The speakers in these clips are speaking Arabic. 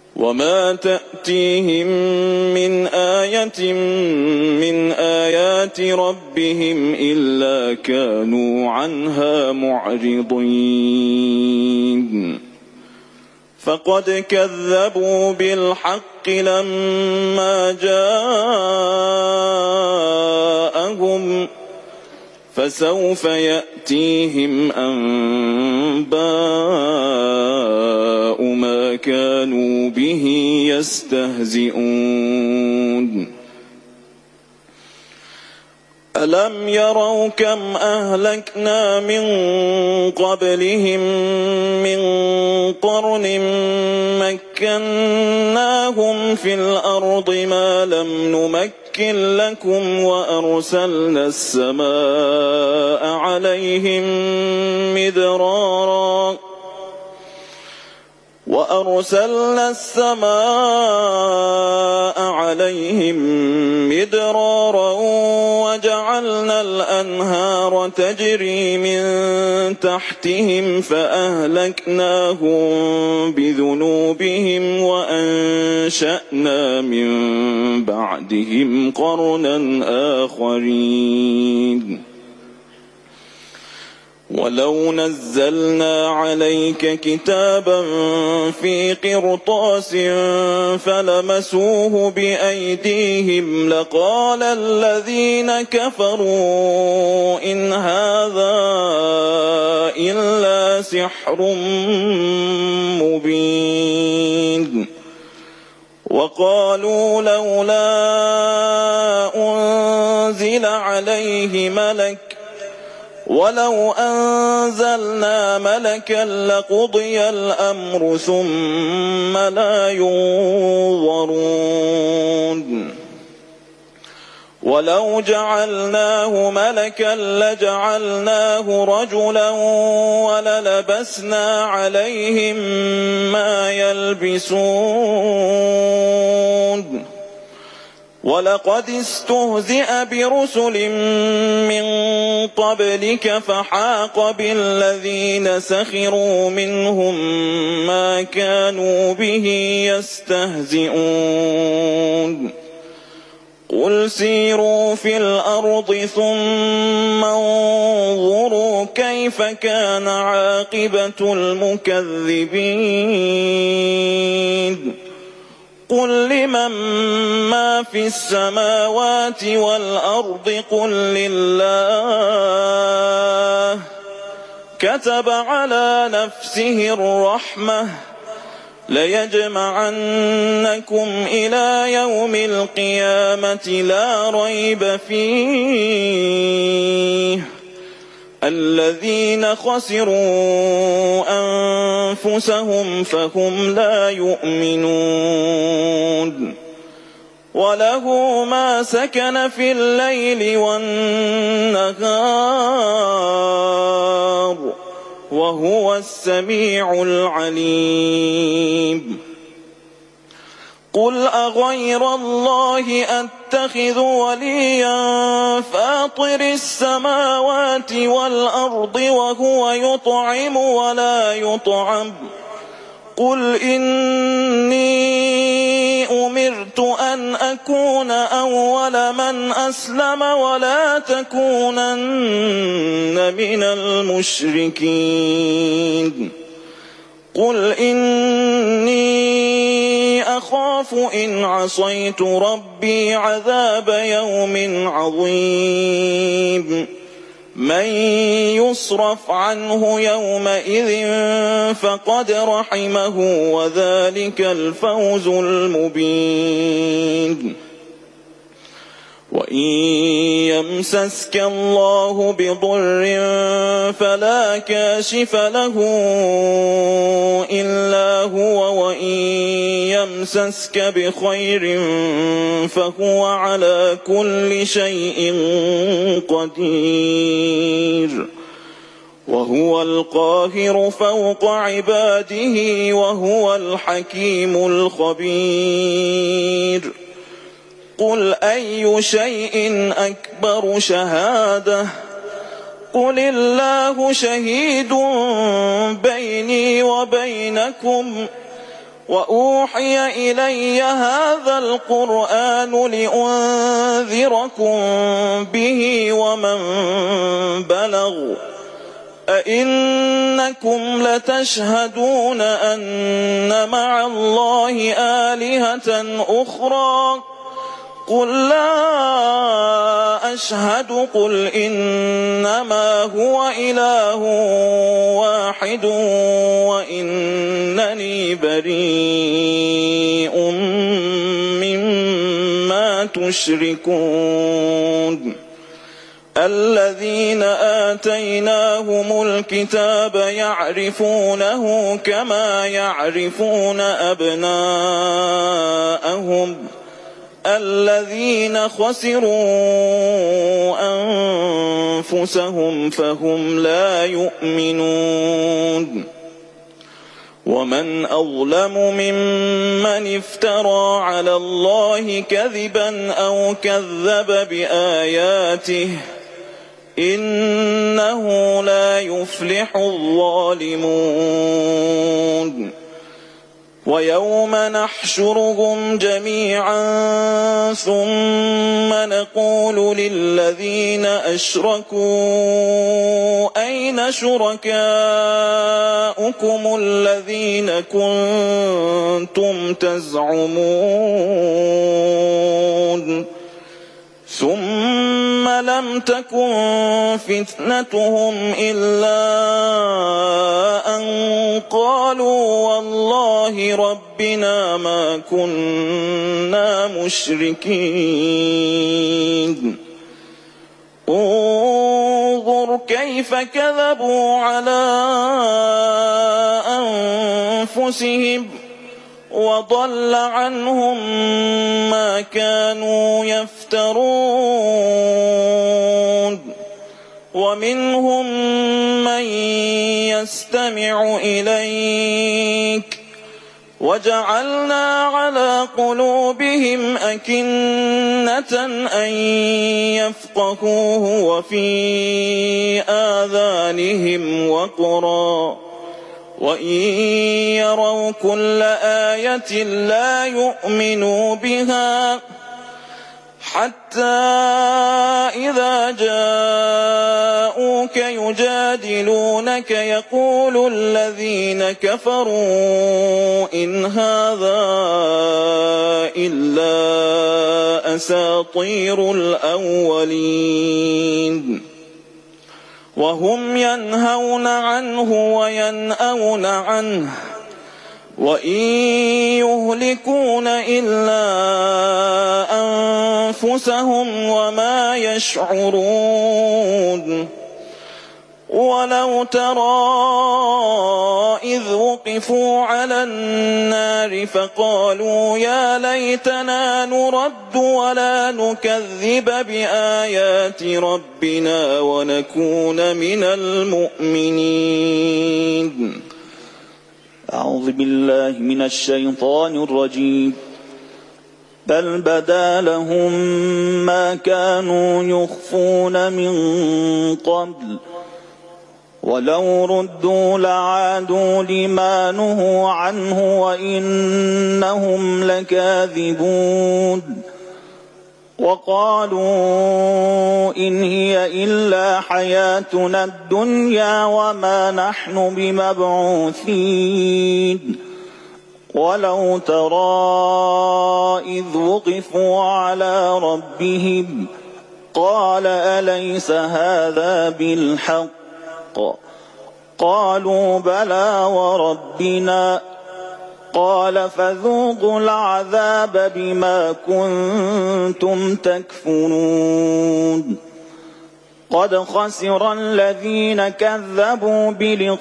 وما تأتيهم من آية من آيات ربهم إلا كانوا عنها معرضين فقد كذبوا بالحق لما جاءهم فسوف يأتيهم أنباء ما كانوا به يستهزئون ألم يروا كم أهلكنا من قبلهم من قرن مكناهم في الأرض ما لم نمكن لكم وأرسلنا السماء عليهم مدرارا وجعلنا الأنهار تجري من تحتهم فأهلكناهم بذنوبهم وأنشأنا من بعدهم قرنا آخرين ولو نزلنا عليك كتابا في قرطاس فلمسوه بأيديهم لقال الذين كفروا إن هذا إلا سحر مبين وقالوا لولا أنزل عليه ملك ولو أنزلنا ملكا لقضي الأمر ثم لا ينظرون ولو جعلناه ملكا لجعلناه رجلا وللبسنا عليهم ما يلبسون ولقد استهزئ برسل من قبلك فحاق بالذين سخروا منهم ما كانوا به يستهزئون قل سيروا في الأرض ثم انظروا كيف كان عاقبة المكذبين قل لمن ما في السماوات والأرض قل لله كتب على نفسه الرحمة ليجمعنكم إلى يوم القيامة لا ريب فيه الذين خسروا أنفسهم فهم لا يؤمنون وله ما سكن في الليل والنهار وهو السميع العليم قل أغير الله أتخذ وليا فاطر السماوات والأرض وهو يطعم ولا يطعم قل إني أمرت أن أكون أول من أسلم ولا تكونن من المشركين قل إني أخاف إن عصيت ربي عذاب يوم عظيم من يصرف عنه يومئذ فقد رحمه وذلك الفوز المبين وإن يمسسك الله بضر فلا كاشف له إلا هو وإن يمسسك بخير فهو على كل شيء قدير وهو القاهر فوق عباده وهو الحكيم الخبير قل أي شيء أكبر شهادة قل الله شهيد بيني وبينكم وأوحي إلي هذا القرآن لأنذركم به ومن بلغ أئنكم لتشهدون أن مع الله آلهة أخرى قل لا أشهد قل إنما هو إله واحد وإنني بريء مما تشركون الذين آتيناهم الكتاب يعرفونه كما يعرفون أبناءهم الذين خسروا أنفسهم فهم لا يؤمنون ومن أظلم ممن افترى على الله كذبا أو كذب بآياته إنه لا يفلح الظالمون ويوم نحشرهم جميعا ثم نقول للذين أشركوا أين شركاؤكم الذين كنتم تزعمون ثم لم تكن فتنتهم إلا أن قالوا والله ربنا ما كنا مشركين انظر كيف كذبوا على أنفسهم وضل عنهم ما كانوا يفترون ومنهم من يستمع إليك وجعلنا على قلوبهم أكنة أن يفقهوه وفي آذانهم وقرا وإن يروا كل آية لا يؤمنوا بها حتى إذا جاءوك يجادلونك يقول الذين كفروا إن هذا إلا أساطير الأولين وهم ينهون عنه وينأون عنه وإن يهلكون إلا أنفسهم وما يشعرون ولو ترى إذ وقفوا على النار فقالوا يا ليتنا نرد ولا نكذب بآيات ربنا ونكون من المؤمنين. أعوذ بالله من الشيطان الرجيم. بل بدا لهم ما كانوا يخفون من قبل ولو ردوا لعادوا لما نهوا عنه وإنهم لكاذبون وقالوا إن هي إلا حياتنا الدنيا وما نحن بمبعوثين ولو ترى إذ وقفوا على ربهم قال أليس هذا بالحق قالوا بلى وربنا قال فذوقوا العذاب بما كنتم تكفرون قد خسر الذين كذبوا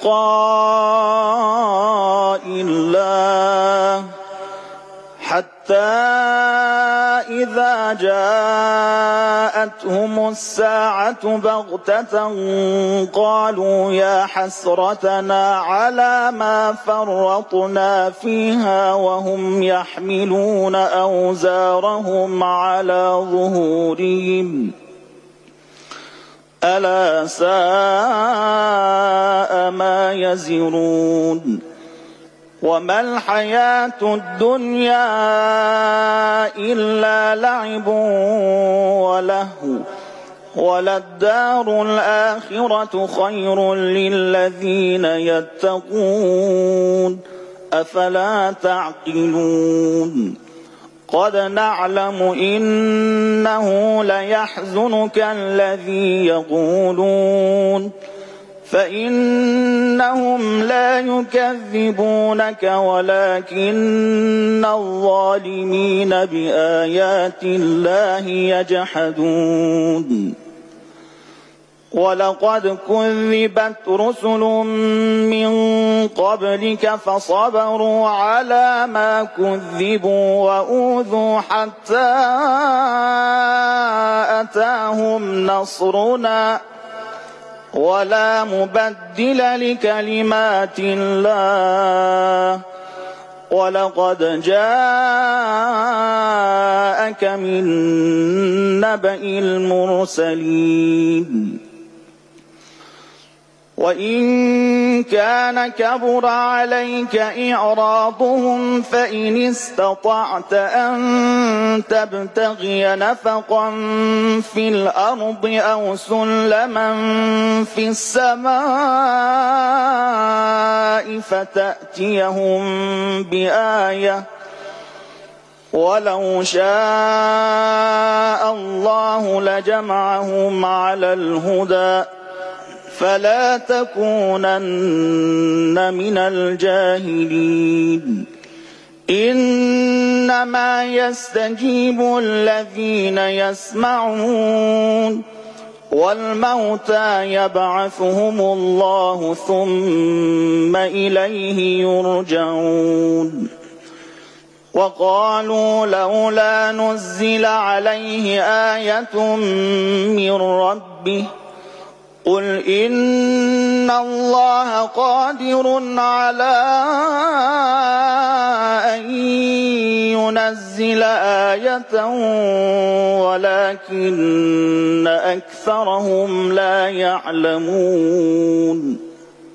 بلقاء الله حتى إذا جاءتهم الساعة بغتة قالوا يا حسرتنا على ما فرطنا فيها وهم يحملون أوزارهم على ظهورهم ألا ساء ما يزرون وما الحياة الدنيا إلا لعب ولهو وللدار الآخرة خير للذين يتقون أفلا تعقلون قد نعلم إنه ليحزنك الذي يقولون فإنهم لا يكذبونك ولكن الظالمين بآيات الله يجحدون ولقد كذبت رسل من قبلك فصبروا على ما كذبوا وأوذوا حتى أتاهم نصرنا ولا مبدل لكلمات الله ولقد جاءك من نبأ المرسلين وإن كان كبر عليك إعراضهم فإن استطعت أن تبتغي نفقا في الأرض أو سلما في السماء فتأتيهم بآية ولو شاء الله لجمعهم على الهدى فلا تكونن من الجاهلين إنما يستجيب الذين يسمعون والموتى يبعثهم الله ثم إليه يرجعون وقالوا لولا نزل عليه آية من ربه قل إن الله قادر على أن ينزل آية ولكن أكثرهم لا يعلمون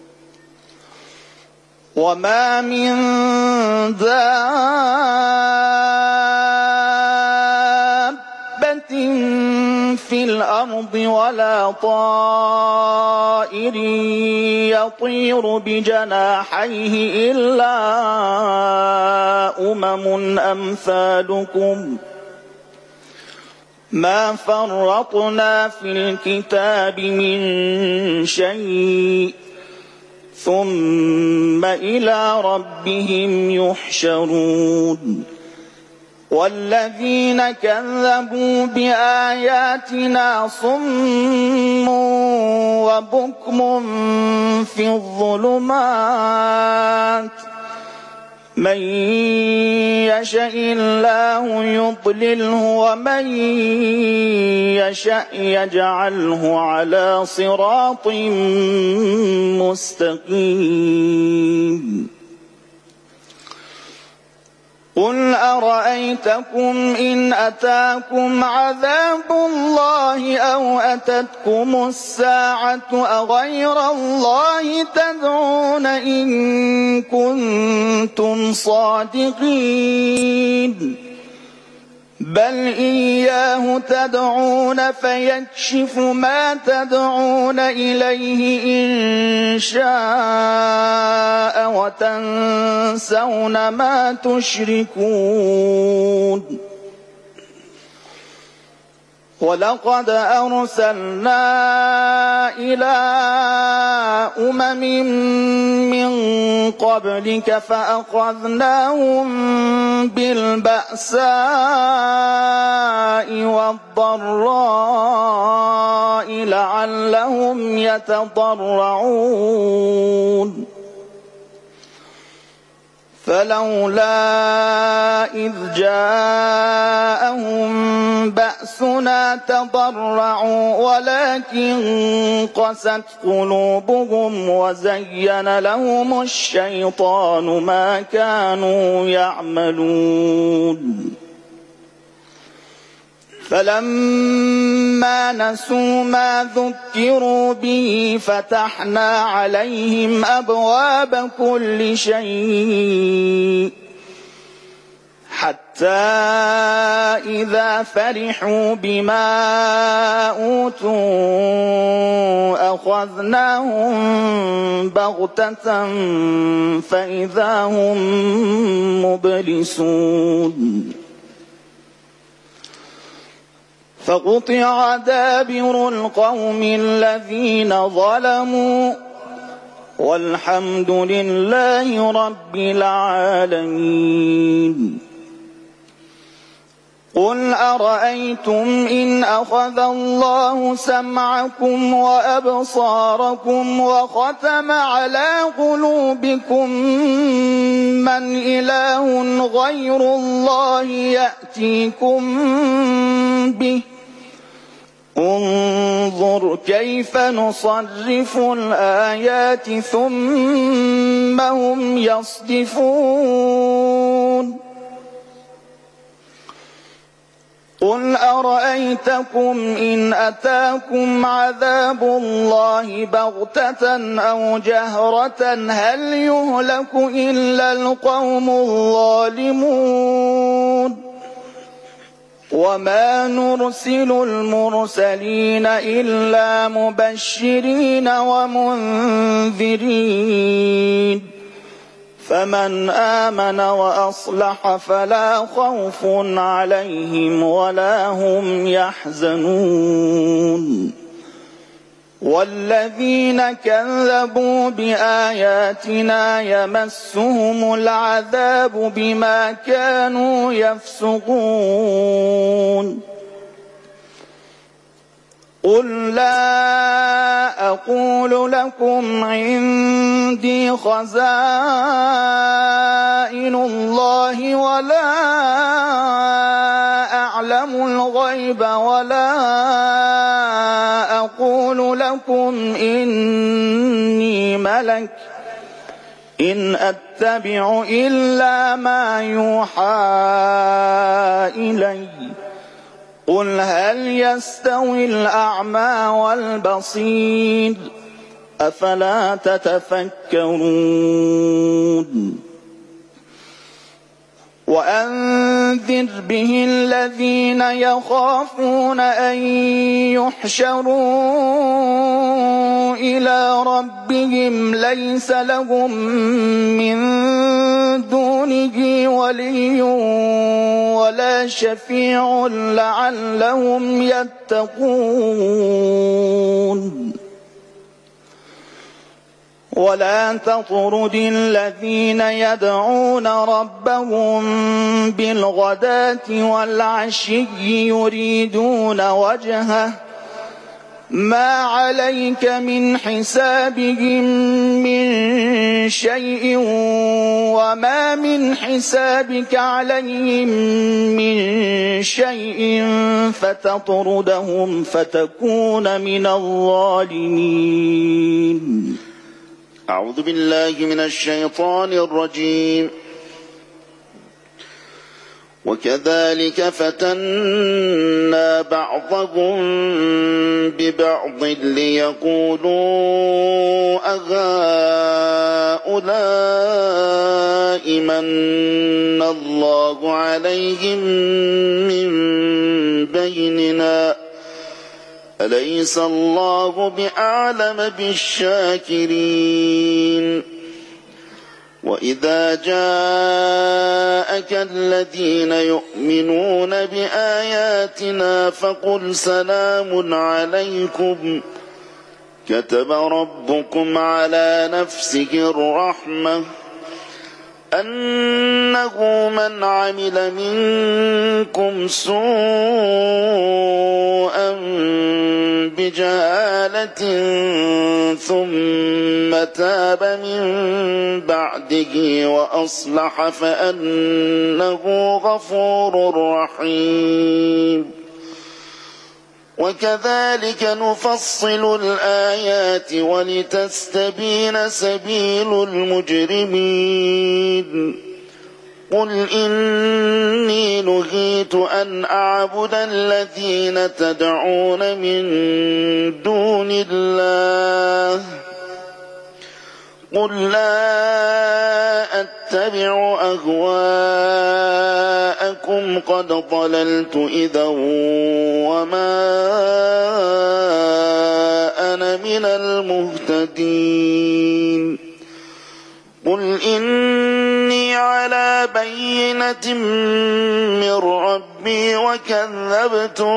وما من دابة في الأرض ولا طائر يطير بجناحيه إلا أمم أمثالكم ما فرطنا في الكتاب من شيء ثم إلى ربهم يحشرون والذين كذبوا بآياتنا صم وبكم في الظلمات من يشاء الله يضلله ومن يشاء يجعله على صراط مستقيم قل أرأيتكم إن أتاكم عذاب الله أو أتتكم الساعة أغير الله تدعون إن كنتم صادقين بل إياه تدعون فيكشف ما تدعون إليه إن شاء وتنسون ما تشركون ولقد أرسلنا إلى أمم من قبلك فأخذناهم بالبأساء والضراء لعلهم يتضرعون فلولا إذ جاءهم بأسنا تضرعوا ولكن قست قلوبهم وزين لهم الشيطان ما كانوا يعملون فلما نسوا ما ذكروا به فتحنا عليهم أبواب كل شيء حتى إذا فرحوا بما أوتوا أخذناهم بغتة فإذا هم مبلسون فقطع دابر القوم الذين ظلموا والحمد لله رب العالمين. قل أرأيتم إن أخذ الله سمعكم وأبصاركم وختم على قلوبكم من إله غير الله يأتيكم به انظر كيف نصرف الآيات ثم هم يصدفون. قل أرأيتكم إن أتاكم عذاب الله بغتة أو جهرة هل يهلك إلا القوم الظالمون وما نرسل المرسلين إلا مبشرين ومنذرين فمن آمن وأصلح فلا خوف عليهم ولا هم يحزنون والذين كذبوا بآياتنا يمسهم العذاب بما كانوا يفسقون. قل لا أقول لكم عندي خزائن الله ولا أعلم الغيب ولا أقول لكم إني ملك إن أتبع إلا ما يوحى إلي قل هل يستوي الأعمى والبصير أفلا تتفكرون. وأنذر به الذين يخافون أن يحشروا إلى ربهم ليس لهم من دونه ولي ولا شفيع لعلهم يتقون. ولا تطرد الذين يدعون ربهم بالغداة والعشي يريدون وجهه ما عليك من حسابهم من شيء وما من حسابك عليهم من شيء فتطردهم فتكون من الظالمين. أعوذ بالله من الشيطان الرجيم. وكذلك فتنا بعضهم ببعض ليقولوا أهؤلاء من الله عليهم من بيننا أليس الله بأعلم بالشاكرين. وإذا جاءك الذين يؤمنون بآياتنا فقل سلام عليكم كتب ربكم على نفسه الرحمة أنه من عمل منكم سوءا بجهالة ثم تاب من بعده وأصلح فأنه غفور رحيم. وكذلك نفصل الآيات ولتستبين سبيل المجرمين. قل إني نهيت أمرت أن أعبد الذين تدعون من دون الله قل لا أتبع أهواءكم قد ضللت إذا وما أنا من المهتدين قل إني على بينة من ربي وكذبتم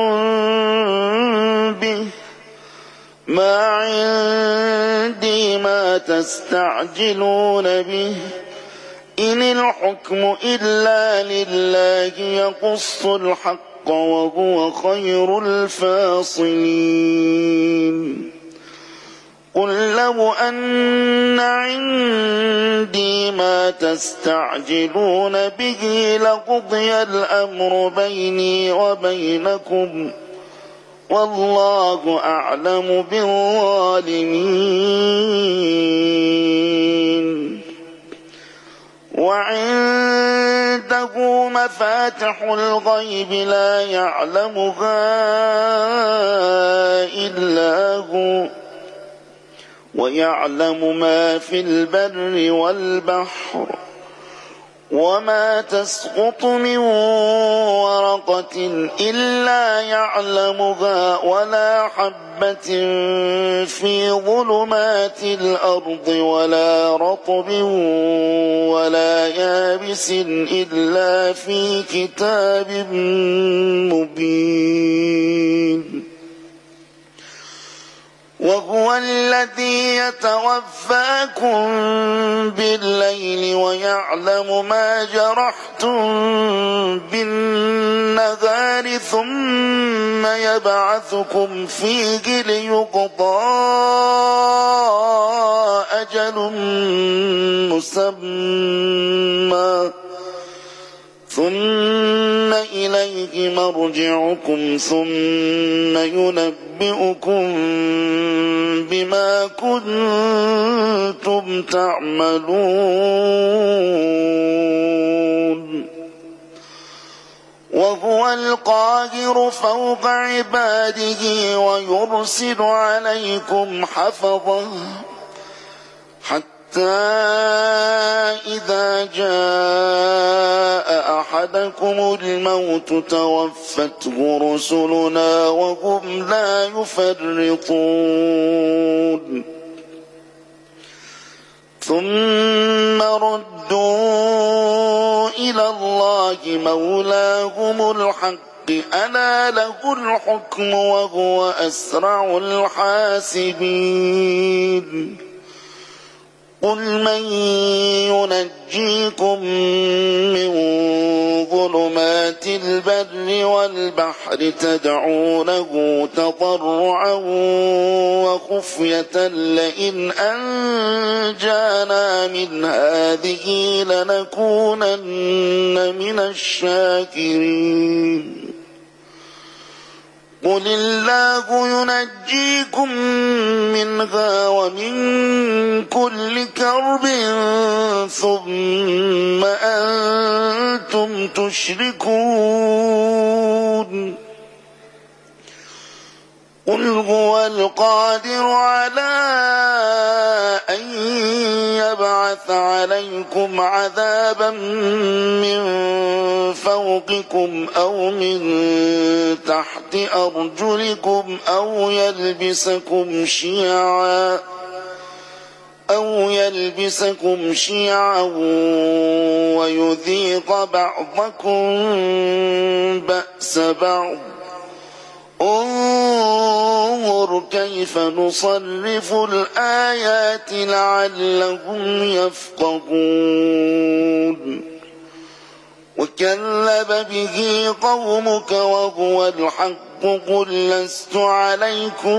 به ما عندي ما تستعجلون به إن الحكم إلا لله يقص الحق وهو خير الفاصلين قل لو أن عندي ما تستعجلون به لقضي الأمر بيني وبينكم والله أعلم بالظالمين وعنده مفاتح الغيب لا يعلمها إلا هو ويعلم ما في البر والبحر وما تسقط من ورقة إلا يعلمها ولا حبة في ظلمات الأرض ولا رطب ولا يابس إلا في كتاب مبين وهو الذي يتوفاكم بالليل ويعلم ما جرحتم بالنهار ثم يبعثكم فيه ليقضى أجل مسمى ثم إليه مرجعكم ثم ينبئكم بما كنتم تعملون وهو القاهر فوق عباده ويرسل عليكم حفظه حتى إذا جاء أحدكم الموت توفته رسلنا وهم لا يفرطون ثم ردوا إلى الله مولاهم الحق ألا له الحكم وهو أسرع الحاسبين قل من ينجيكم من ظلمات البر والبحر تدعونه تضرعا وخفية لئن أنجانا من هذه لنكونن من الشاكرين قل الله ينجيكم منها ومن كل كرب ثم أنتم تشركون قل هو القادر على أن يبعث عليكم عذابا من فوقكم أو من تحت أرجلكم أو يلبسكم شيعا ويذيق بعضكم بأس بعض انظر كيف نصرف الآيات لعلهم يفقهون وكذب به قومك وهو الحق قل لست عليكم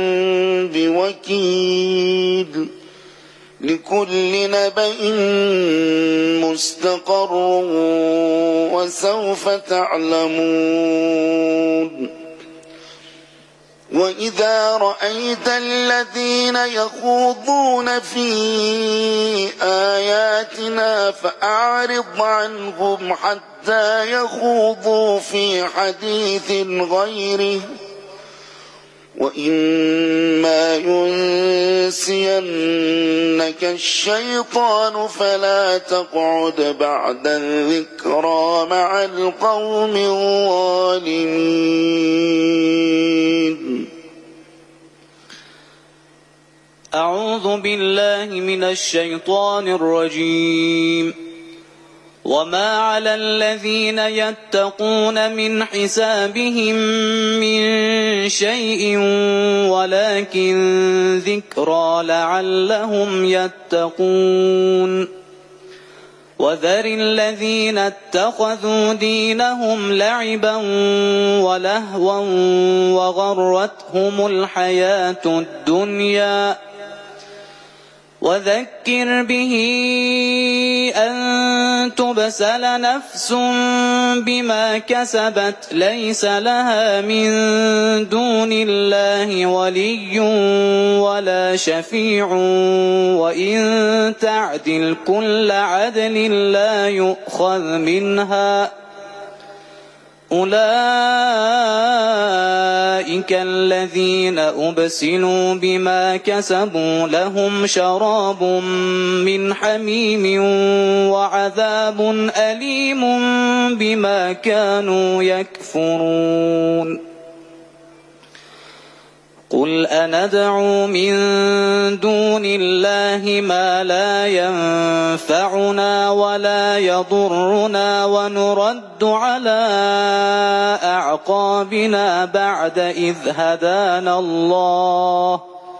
بوكيل لكل نبأ مستقر وسوف تعلمون وإذا رأيت الذين يخوضون في آياتنا فأعرض عنهم حتى يخوضوا في حديث غيره وإما ينسينك الشيطان فلا تقعد بعد الذكرى مع القوم الظالمين. أعوذ بالله من الشيطان الرجيم. وما على الذين يتقون من حسابهم من شيء ولكن ذكرى لعلهم يتقون. وذر الذين اتخذوا دينهم لعبا ولهوا وغرتهم الحياة الدنيا وذكر به أن تبسل نفس بما كسبت ليس لها من دون الله ولي ولا شفيع وإن تعدل كل عدل لا يؤخذ منها أولئك الذين أبسلوا بما كسبوا لهم شراب من حميم وعذاب أليم بما كانوا يكفرون. قل أندعو من دون الله ما لا ينفعنا ولا يضرنا ونرد على أعقابنا بعد إذ هدانا الله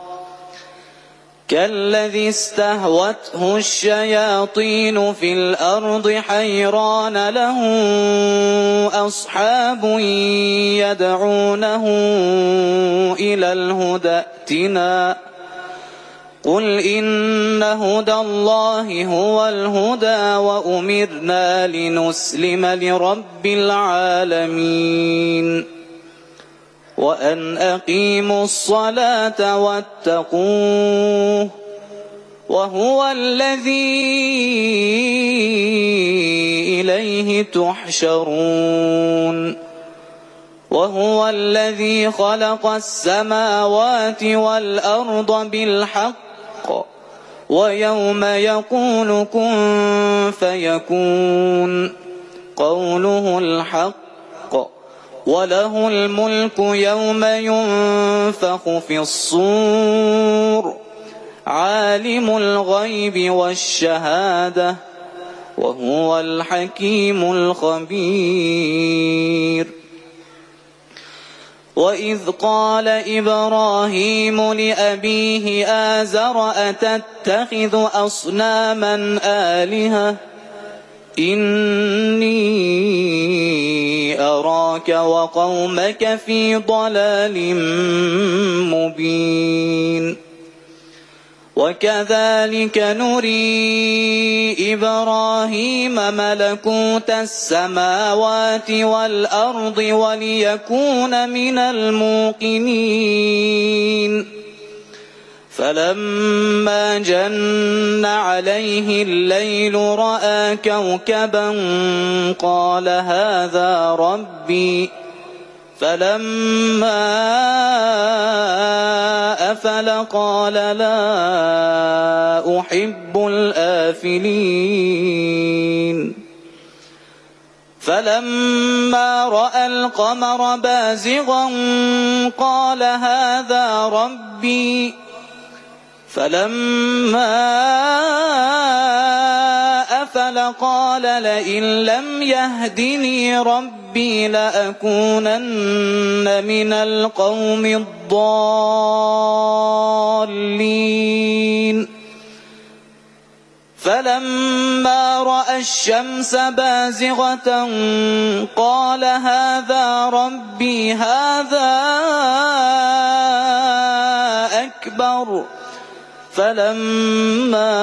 كالذي استهوته الشياطين في الأرض حيران له أصحاب يدعونه إلى الهدى ائتنا قل إن هدى الله هو الهدى وأمرنا لنسلم لرب العالمين وأن أقيموا الصلاة واتقوه وهو الذي إليه تحشرون. وهو الذي خلق السماوات والأرض بالحق ويوم يقول كن فيكون قوله الحق وله الملك يوم ينفخ في الصور عالم الغيب والشهادة وهو الحكيم الخبير. وإذ قال إبراهيم لأبيه آزر أتتخذ أصناما آلهة إني أراك وقومك في ضلال مبين. وكذلك نري إبراهيم ملكوت السماوات والأرض وليكون من الموقنين فلما جن عليه الليل رأى كوكبا قال هذا ربي فلما أفل قال لا أحب الآفلين. فلما رأى القمر بازغا قال هذا ربي فلما أفل قال لئن لم يهدني ربي لأكونن من القوم الضالين. فلما رأى الشمس بازغة قال هذا ربي هذا أكبر فلما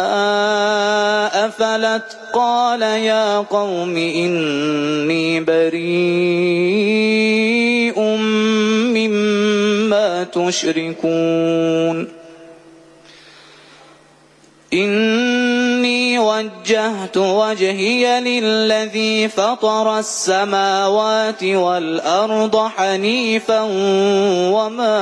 أفلت قال يا قوم إني بريء مما المشركون إني وجهت وجهي للذي فطر السماوات والأرض حنيفا وما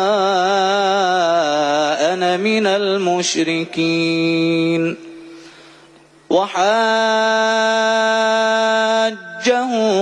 أنا من المشركين وحاجه